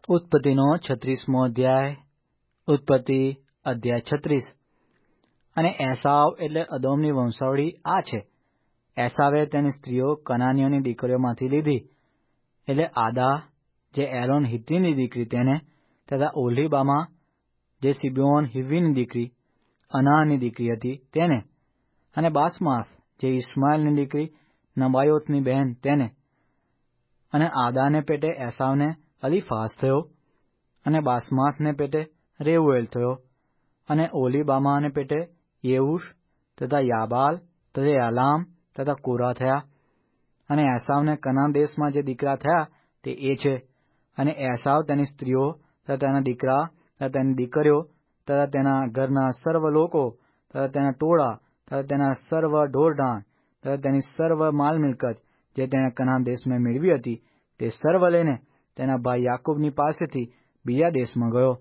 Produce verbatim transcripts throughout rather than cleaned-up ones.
ઉત્પત્તિનો છત્રીસમો અધ્યાય. ઉત્પત્તિ અધ્યાય છત્રીસ. અને એસાવ એટલે અદોમની વંશાવળી આ છે. એસાવે તેની સ્ત્રીઓ કનાનીઓની દીકરીઓમાંથી લીધી, એટલે આદા જે એલોન હિત્તીની દીકરી તેને, તથા ઓહોલીબામા જે સિબિયોન હિવ્વીની દીકરી અનાહની દીકરી હતી તેને, અને બાસમાથ જે ઇસ્માએલની દીકરી નબાયોતની બહેન તેને. અને આદાને પેટે એસાવને અલીફાઝ થયો, અને બાસમાથને પેટે રેઉએલ થયો, અને ઓહોલીબામાને પેટે યેઉશ તથા યાબાલ તથા યાલામ તથા કોરા થયા. અને એસાવને કનાન દેશમાં જે દીકરા થયા તે એ છે. અને એસાવ તેની સ્ત્રીઓ તથા તેના દીકરા તથા તેની દીકરીઓ તથા તેના ઘરના સર્વ લોકો તથા તેના ટોળા તથા તેના સર્વ ઢોરઢાણ તથા તેની સર્વ માલ મિલકત જે તેણે કનાન દેશમાં મેળવી હતી તે સર્વ લઈને તેના ભાઈ યાકૂબની પાસેથી બીજા દેશમાં ગયો,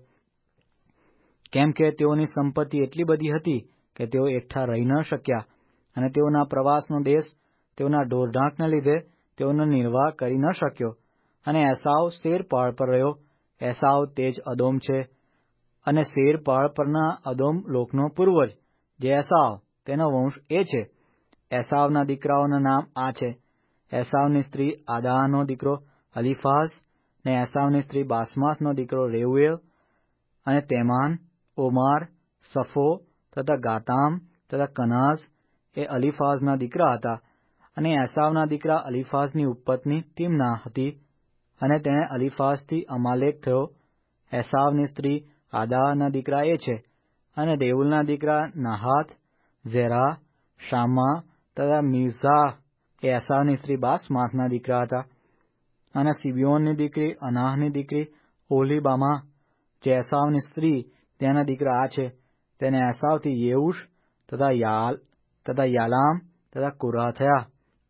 કેમ કે તેઓની સંપત્તિ એટલી બધી હતી કે તેઓ એકઠા રહી ન શક્યા, અને તેઓના પ્રવાસનો દેશ તેઓના ઢોરઢાંખને લીધે તેઓનો નિર્વાહ કરી ન શક્યો. અને એસાવ સેર પહાડ પર રહ્યો. એસાવ તે જ અદોમ છે, અને સેર પહાડ પરના અદોમ લોકનો પૂર્વજ જે એસાવ તેનો વંશ એ છે. એસાવના દીકરાઓના નામ આ છે: એસાવની સ્ત્રી આદાનો દીકરો અલીફાઝ, ને એસાવની સ્ત્રી બાસમાથનો દીકરો રેઉએલ, અને તેમાન, ઓમાર, સફો તથા ગાતામ તથા કનાઝ એ અલીફાઝના દીકરા હતા. અને એસાવના દીકરા અલીફાઝની ઉપપત્ની તિમ્ના હતી, અને તેણે અલીફાઝથી અમાલેક થયો. એસાવની સ્ત્રી આદાના દીકરા એ છે. અને રેઉલના દીકરા નાહાત, ઝેરા, શામ્મા તથા મિઝાહ એ એસાવની સ્ત્રી બાસમાથના દીકરા હતા. અને સિબિયોનની દીકરી અનાહની દીકરી ઓહોલીબામા જે એસાવની સ્ત્રી તેના દીકરા આ છે. તેને એસાવથી યેઉશ તથા યાલ તથા યાલામ તથા કોરા થયા.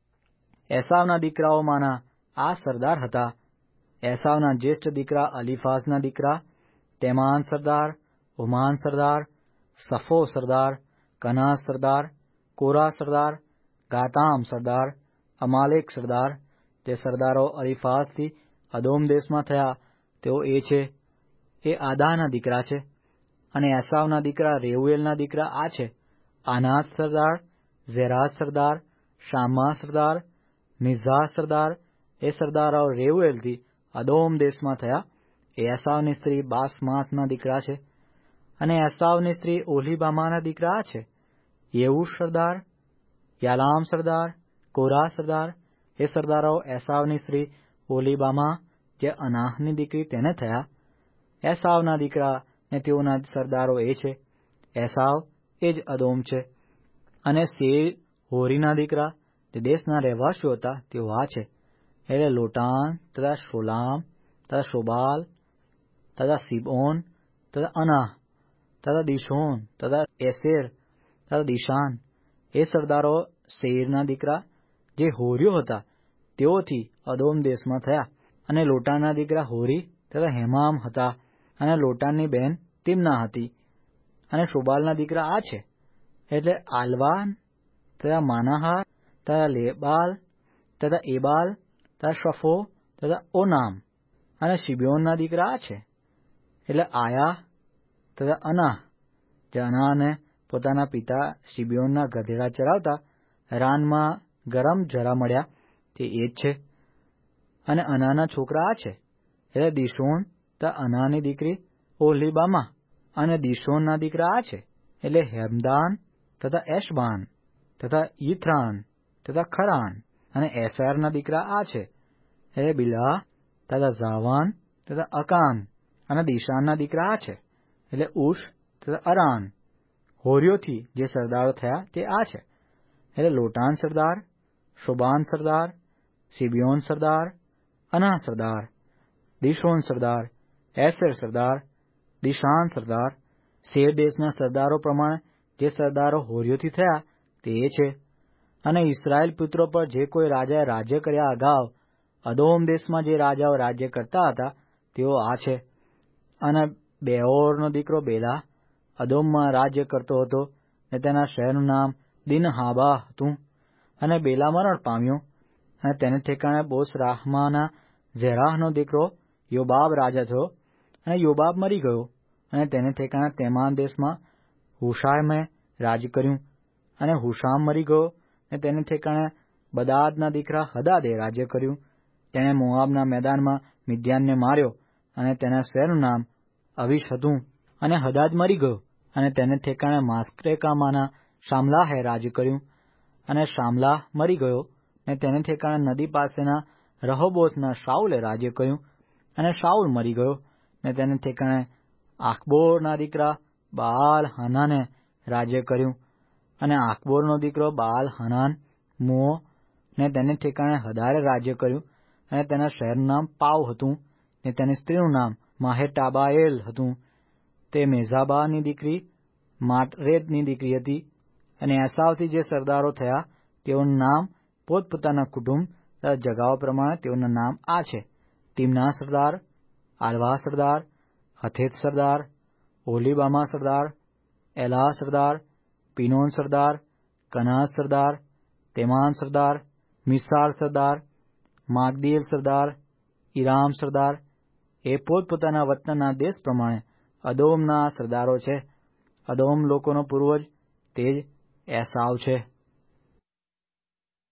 એસાવના દીકરાઓમાંના આ સરદાર હતા. એસાવના જ્યેષ્ઠ દીકરા અલીફાઝના દીકરા તેમાન સરદાર, ઓમાન સરદાર, સફો સરદાર, કનાઝ સરદાર, કોરા સરદાર, ગાતામ સરદાર, અમાલેક સરદાર. તે સરદારો અલીફાઝથી અદોમ દેશમાં થયા તેઓ એ છે. એ આદાના દીકરા છે. અને એસાવના દીકરા રેઉએલના દીકરા આ છે: આનાત સરદાર, ઝેરાહ સરદાર, શામ્મા સરદાર, મિઝાહ સરદાર. એ સરદારો રેઉએલથી અદોમ દેશમાં થયા. એ એસાવની સ્ત્રી બાસમાથના દીકરા છે. અને એસાવની સ્ત્રી ઓહોલીબામાના દીકરા આ છે: યેઉશ સરદાર, યાલામ સરદાર, કોરા સરદાર. એ સરદારો એસાવની સ્ત્રી ઓહોલીબામા જે અનાહની દીકરી તેને થયા. એસાવના દીકરા ને તેઓના સરદારો એ છે. એસાવ એ જ અદોમ છે. અને સેર હોરીના દીકરા જે દેશના રહેવાસીઓ હતા તેઓ આ છે: એટલે લોટાન તથા શોલામ તથા શોબાલ તથા સિબઓન તથા અનાહ તથા દિશોન તથા એસેર તથા દિશાન. એ સરદારો સેરના દીકરા જે હોરીઓ હતા તેઓથી અદોમ દેશમાં થયા. અને લોટાનના દીકરા હોરી તથા હેમામ હતા, અને લોટાનની બહેન તિમ્ના હતી. અને શોબાલના દીકરા આ છે: એટલે આલ્વાન તથા માનાહાર તથા લેબાલ તથા એબાલ તથા શફો તથા ઓનામ. અને સિબિયોનના દીકરા આ છે: એટલે આયા તથા અનાહ. જે અનાહને પોતાના પિતા સિબિયોનના ગધેડા ચરાવતા રાનમાં ગરમ જરા મળ્યા તે એ જ છે. અને અનાના છોકરા આ છે: એટલે દિશોન તથા અનાની દીકરી ઓહોલીબામા. અને દિશોનના દીકરા આ છે: એટલે હેમદાન તથા એશબાન તથા યિથ્રાન તથા ખરાન. અને એસેરના દીકરા આ છે: એટલે બિલ્હા તથા ઝાવાન તથા અકાન. અને દિશાનના દીકરા આ છે: એટલે ઉશ તથા અરાન. હોરીઓથી જે સરદારો થયા તે આ છે: એટલે લોટાન સરદાર, શોબાન સરદાર, સિબિયોન સરદાર, અનાહ સરદાર, દિશોન સરદાર, એસેર સરદાર, દિશાન સરદાર. સેર દેશના સરદારો પ્રમાણે જે સરદારો હોરીઓથી થયા તે એ છે. અને ઇસ્રાયેલ પુત્રો પર જે કોઈ રાજાએ રાજ્ય કર્યા અગાઉ અદોમ દેશમાં જે રાજાઓ રાજ્ય કરતા હતા તેઓ આ છે. અને બેઓરનો દીકરો બેલા અદોમમાં રાજ્ય કરતો હતો, ને તેના શહેરનું નામ દિનહાબા હતું. અને બેલા મરણ પામ્યો, અને તેને ઠેકાણે બોસરાહમાના ઝેરાહનો દીકરો યોબાબ રાજા થયો, અને યોબાબ મરી ગયો, અને તેને ઠેકાણે તેમાન દેશમાં હુશામે રાજ કર્યું. અને હુશામ મરી ગયો, અને તેને ઠેકાણે બદાદના દીકરા હદાદે રાજ્ય કર્યું. તેણે મોઆબના મેદાનમાં મિદ્યાનને માર્યો, અને તેના શહેરનું નામ અવિશ હતું. અને હદાદ મરી ગયો, અને તેને ઠેકાણે માસ્રેકામાંના શામલાહે રાજ કર્યું. અને શામલાહ મરી ગયો, અને તેને ઠેકાણે નદી પાસેના રહોબોથના શાઉલે રાજ્ય કર્યું. અને શાઉલ મરી ગયો, અને તેને ઠેકાણે આખબોરના દીકરા બાઆલ હાનાને રાજ્ય કર્યું. અને આખબોરનો દીકરો બાઆલ હાનાન મૂઓ, ને તેને ઠેકાણે હદારે રાજ્ય કર્યું. અને તેના શહેરનું નામ પાવ હતું, ને તેની સ્ત્રીનું નામ માહેટાબાએલ હતું. તે મેઝાબાની દીકરી માટરેદની દીકરી હતી. અને એસાવથી જે સરદારો થયા તેઓનું નામ પોતપોતાના કુટુંબ તથા જગાઓ પ્રમાણે તેઓના નામ આ છે: તિમના સરદાર, આલવા સરદાર, હથેત સરદાર, ઓહલીબામા સરદાર, એલાહ સરદાર, પીનોન સરદાર, કનહત સરદાર, તેમાન સરદાર, મિસાર સરદાર, માગદીએલ સરદાર, ઈરામ સરદાર. એ પોતપોતાના વતનના દેશ પ્રમાણે અદોમના સરદારો છે. અદોમ લોકોનો પૂર્વજ તે જ એસાવ છે.